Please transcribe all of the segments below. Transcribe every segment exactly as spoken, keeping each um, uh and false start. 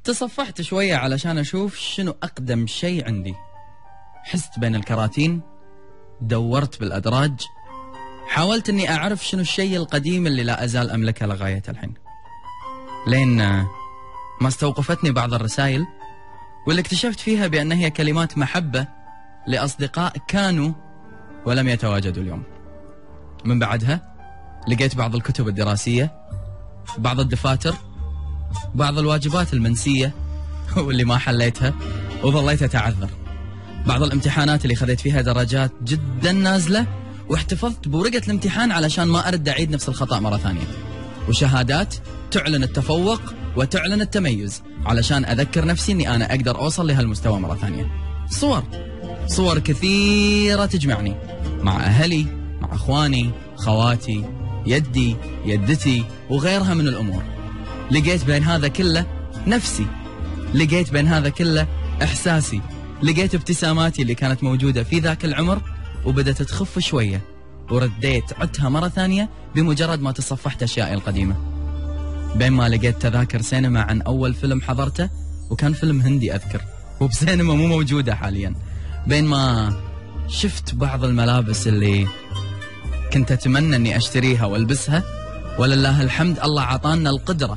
تصفحت شوية علشان أشوف شنو أقدم شيء عندي. حست بين الكراتين، دورت بالأدراج، حاولت أني أعرف شنو الشيء القديم اللي لا أزال أملكه لغاية الحين، لين ما استوقفتني بعض الرسائل واللي اكتشفت فيها بأن هي كلمات محبة لأصدقاء كانوا ولم يتواجدوا اليوم. من بعدها لقيت بعض الكتب الدراسية، بعض الدفاتر، بعض الواجبات المنسية واللي ما حليتها وظليت أتعذر، بعض الامتحانات اللي خذيت فيها درجات جدا نازلة واحتفظت بورقة الامتحان علشان ما أرد أعيد نفس الخطأ مرة ثانية، وشهادات تعلن التفوق وتعلن التميز علشان أذكر نفسي أني أنا أقدر أوصل لهالمستوى مرة ثانية. صور صور كثيرة تجمعني مع أهلي، مع أخواني، خواتي، يدي، يدتي وغيرها من الأمور. لقيت بين هذا كله نفسي، لقيت بين هذا كله إحساسي، لقيت ابتساماتي اللي كانت موجودة في ذاك العمر وبدأت تخف شوية، ورديت عدتها مرة ثانية بمجرد ما تصفحت أشيائي القديمة. بين ما لقيت تذاكر سينما عن أول فيلم حضرته، وكان فيلم هندي أذكر، وبسينما مو موجودة حاليا. بين ما شفت بعض الملابس اللي كنت أتمنى أني أشتريها والبسها، ولله الحمد الله عطانا القدرة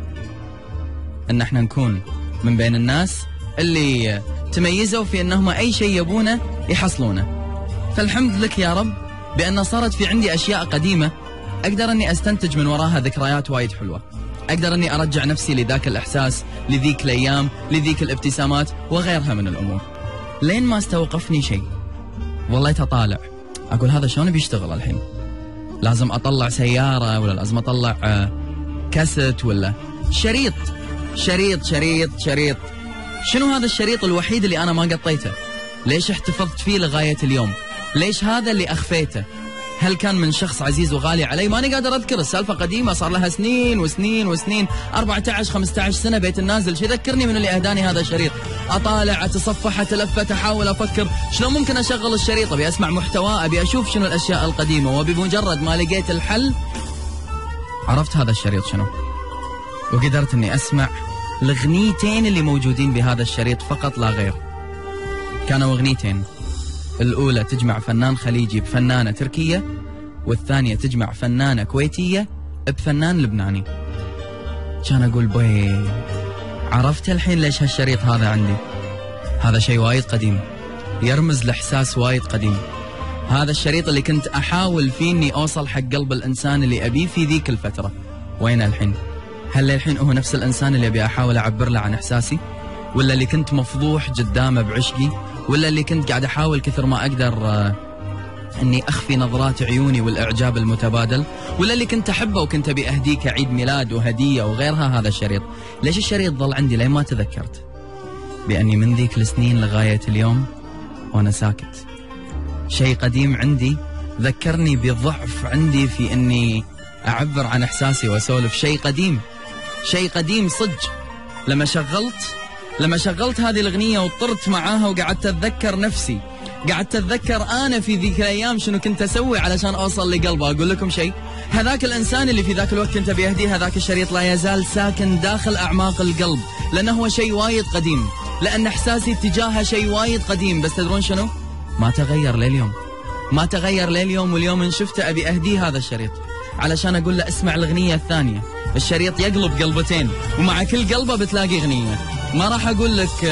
أن احنا نكون من بين الناس اللي تميزوا في أنهم أي شيء يبونه يحصلونه. فالحمد لك يا رب بأن صارت في عندي أشياء قديمة أقدر أني أستنتج من وراها ذكريات وايد حلوة، أقدر أني أرجع نفسي لذاك الإحساس، لذيك الأيام، لذيك الابتسامات وغيرها من الأمور. لين ما استوقفني شيء، والله أطالع أقول هذا شلون بيشتغل الحين؟ لازم أطلع سيارة ولا لازم أطلع كاسيت ولا شريط شريط شريط شريط شنو هذا الشريط الوحيد اللي أنا ما قطيته؟ ليش احتفظت فيه لغاية اليوم؟ ليش هذا اللي أخفيته؟ هل كان من شخص عزيز وغالي علي؟ ماني قادر أذكر، السالفة قديمة صار لها سنين وسنين وسنين، أربعة عشر خمسة عشر سنة بيت النازل. شي ذكرني من اللي أهداني هذا الشريط. أطالع، أتصفح، أتلفت، أحاول أفكر شلون ممكن أشغل الشريط، أبي أسمع محتوى، أبي أشوف شنو الأشياء القديمة. وبمجرد ما لقيت الحل عرفت هذا الشريط شنو، وقدرت أني أسمع الأغنيتين اللي موجودين بهذا الشريط فقط لا غير. كانوا أغنيتين، الأولى تجمع فنان خليجي بفنانة تركية، والثانية تجمع فنانة كويتية بفنان لبناني. كان أقول بوي، عرفت الحين ليش هالشريط هذا عندي. هذا شيء وايد قديم، يرمز لإحساس وايد قديم. هذا الشريط اللي كنت أحاول فيه إني أوصل حق قلب الإنسان اللي أبيه في ذيك الفترة. وين الحين؟ هل الحين هو نفس الإنسان اللي أبي أحاول أعبر له عن إحساسي؟ ولا اللي كنت مفضوح قدامه بعشقي؟ ولا اللي كنت قاعد أحاول كثر ما أقدر آه أني أخفي نظرات عيوني والإعجاب المتبادل؟ ولا اللي كنت أحبه وكنت أبي أهديك عيد ميلاد وهدية وغيرها؟ هذا الشريط ليش الشريط ظل عندي لين ما تذكرت بأني من ذيك السنين لغاية اليوم وأنا ساكت. شيء قديم عندي ذكرني بضعف عندي في أني أعبر عن إحساسي وأسولف. شيء قديم، شيء قديم صدق. لما شغلت لما شغلت هذه الأغنية وطرت معاها وقعدت أتذكر نفسي، قعدت أتذكر أنا في ذيك الأيام شنو كنت أسوي علشان أوصل لقلبه. أقول لكم شيء، هذاك الإنسان اللي في ذاك الوقت كنت بيهديه هذاك الشريط لا يزال ساكن داخل أعماق القلب، لأنه هو شيء وايد قديم، لأن إحساسي تجاهه شيء وايد قديم. بس تدرون شنو؟ ما تغير لليوم، ما تغير لليوم. واليوم إن شفته أبي أهديه هذا الشريط علشان أقول له اسمع الأغنية الثانية. الشريط يقلب قلبتين، ومع كل قلبة بتلاقي أغنية. ما راح أقول لك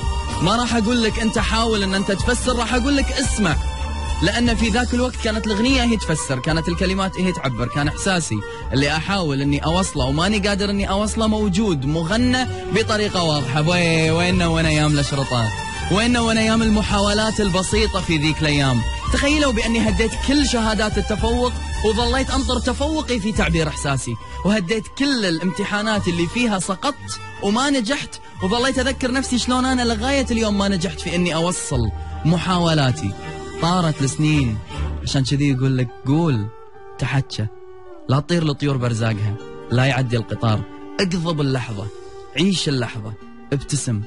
ما راح أقول لك أنت حاول أن أنت تفسر، راح أقول لك اسمع، لأن في ذاك الوقت كانت الأغنية هي تفسر، كانت الكلمات هي تعبر، كان إحساسي اللي أحاول أني أوصله وماني قادر أني أوصله موجود مغنى بطريقة واضحة. بوي وين وين أيام الأشرطة، وين وين أيام المحاولات البسيطة في ذيك الأيام. تخيلوا بأني هديت كل شهادات التفوق وظليت أنطر تفوقي في تعبير إحساسي، وهديت كل الامتحانات اللي فيها سقطت وما نجحت، وظليت أذكر نفسي شلون أنا لغاية اليوم ما نجحت في أني أوصل محاولاتي. طارت السنين، عشان كذي يقول لك قول تحكى، لا تطير لطيور برزاقها، لا يعدي القطار، اقضب اللحظة، عيش اللحظة، ابتسم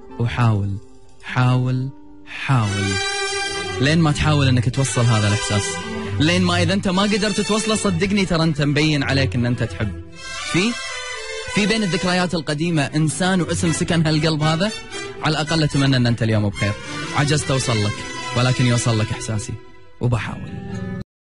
وحاول حاول حاول لين ما تحاول انك توصل هذا الاحساس. لين ما اذا انت ما قدرت توصله صدقني ترى انت مبين عليك ان انت تحب. في في بين الذكريات القديمة إنسان واسم سكن هالقلب هذا؟ على الأقل أتمنى أن أنت اليوم بخير. عجزت أوصل لك ولكن يوصل لك إحساسي وبحاول.